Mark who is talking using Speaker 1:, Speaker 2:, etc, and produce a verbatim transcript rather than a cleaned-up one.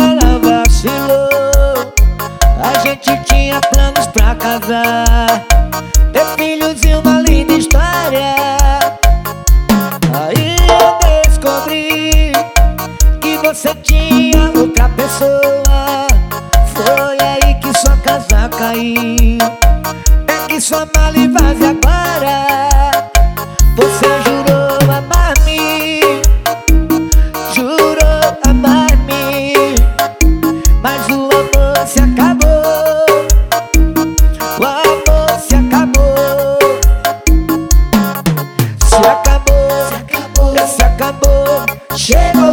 Speaker 1: ela vacilou. A gente tinha planos pra casar, ter filhos e uma linda história. Aí eu descobri que você tinha outra pessoa. Foi aí que sua casa caiu. Pegue sua mala e vaze agora. Você jurou amar-me, jurou amar-me, mas o amor se acabou. O amor se acabou. Se acabou, se acabou, se acabou. Chegou